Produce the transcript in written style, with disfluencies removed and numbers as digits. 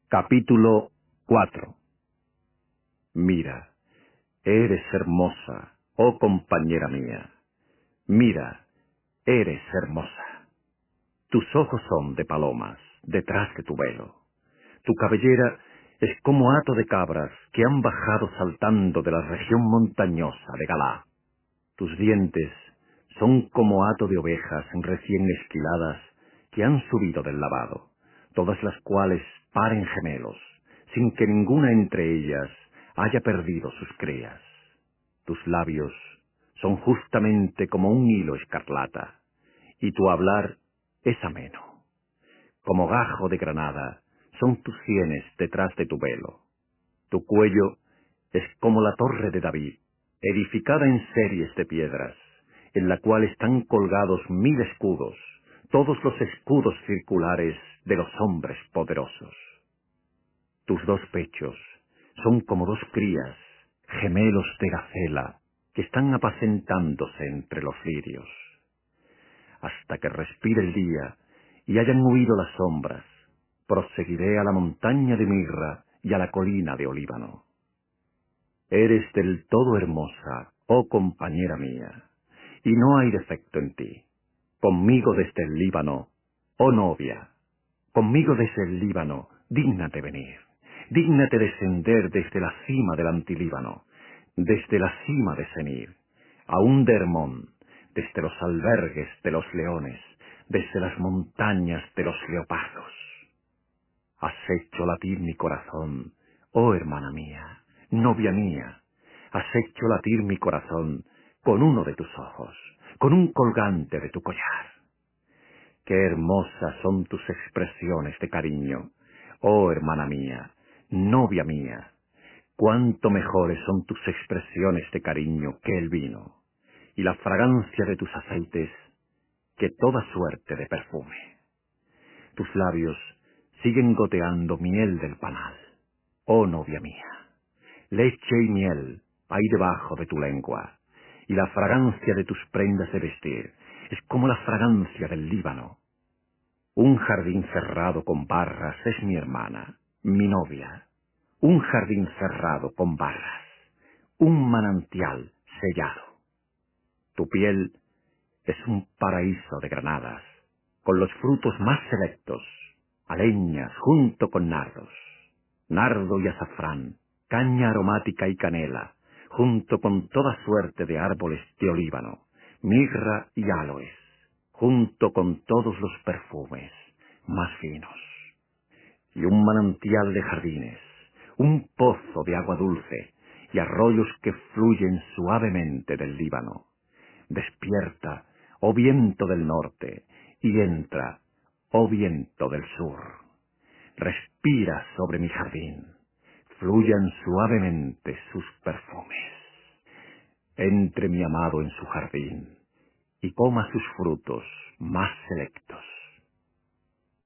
Capítulo 4. Mira, eres hermosa, oh compañera mía. Mira, eres hermosa. Tus ojos son de palomas, detrás de tu velo. Tu cabellera es como hato de cabras que han bajado saltando de la región montañosa de Galá. Tus dientes son como hato de ovejas recién esquiladas que han subido del lavado, todas las cuales paren gemelos, sin que ninguna entre ellas haya perdido sus crías. Tus labios son justamente como un hilo escarlata, y tu hablar es ameno. Como gajo de granada son tus sienes detrás de tu velo. Tu cuello es como la torre de David, edificada en series de piedras, en la cual están colgados 1000 escudos, todos los escudos circulares de los hombres poderosos. Tus dos pechos son como dos crías, gemelos de gacela, que están apacentándose entre los lirios. Hasta que respire el día y hayan huido las sombras, proseguiré a la montaña de mirra y a la colina de olíbano. Eres del todo hermosa, oh compañera mía, y no hay defecto en ti. Conmigo desde el Líbano, oh novia, conmigo desde el Líbano, dígnate venir. Dígnate descender desde la cima del Antilíbano, desde la cima de Senir, aún de Hermón, desde los albergues de los leones, desde las montañas de los leopardos. Has hecho latir mi corazón, oh hermana mía, novia mía. Has hecho latir mi corazón con uno de tus ojos, con un colgante de tu collar. Qué hermosas son tus expresiones de cariño, oh hermana mía, novia mía. Cuánto mejores son tus expresiones de cariño que el vino, y la fragancia de tus aceites que toda suerte de perfume. Tus labios siguen goteando miel del panal, oh novia mía. Leche y miel hay debajo de tu lengua, y la fragancia de tus prendas de vestir es como la fragancia del Líbano. Un jardín cerrado con barras es mi hermana, mi novia. Un jardín cerrado con barras, un manantial sellado. Tu piel es un paraíso de granadas, con los frutos más selectos, aleñas junto con nardos, nardo y azafrán, caña aromática y canela, junto con toda suerte de árboles de olíbano, mirra y áloes, junto con todos los perfumes más finos. Y un manantial de jardines, un pozo de agua dulce y arroyos que fluyen suavemente del Líbano. Despierta, oh viento del norte, y entra, oh viento del sur. Respira sobre mi jardín, fluyan suavemente sus perfumes. Entre mi amado en su jardín, y coma sus frutos más selectos.